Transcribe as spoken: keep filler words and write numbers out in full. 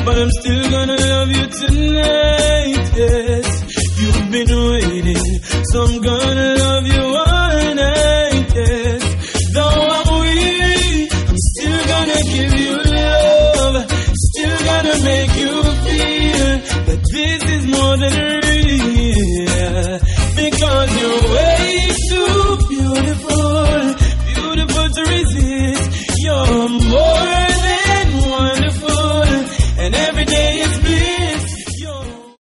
but I'm still gonna love you tonight, yes. You've been waiting, so I'm gonna love you all night, yes. Though I'm weak, I'm still gonna give you love, still gonna make you feel that this